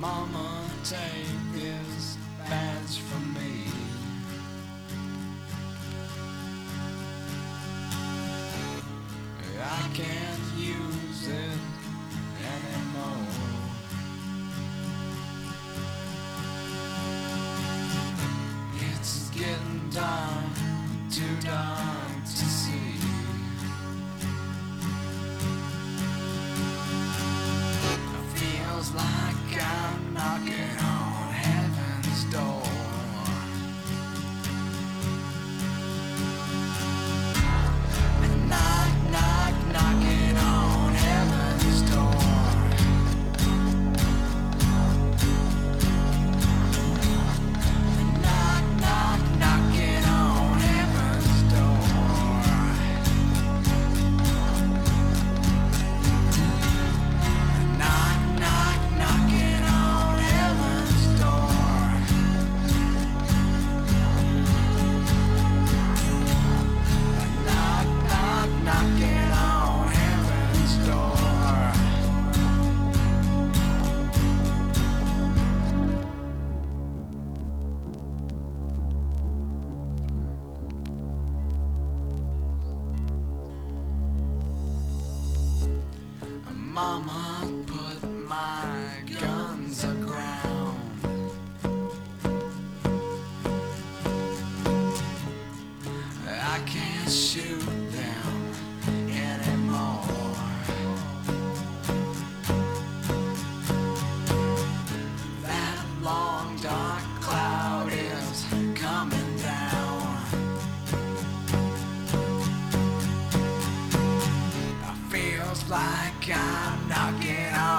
Mama, take this badge from me. I can't use it anymore. It's getting dark, too dark to see. It feels like I'm knocking on heaven's door. Knock, knock, knocking on heaven's door. Knock, knock, knocking on heaven's door. Knock, knock, knocking on heaven's door. Knock, knock, knocking on heaven's door. Mama, put my guns aground. I can't shoot them anymore. That long dark cloud is coming down. It feels like I'm knocking on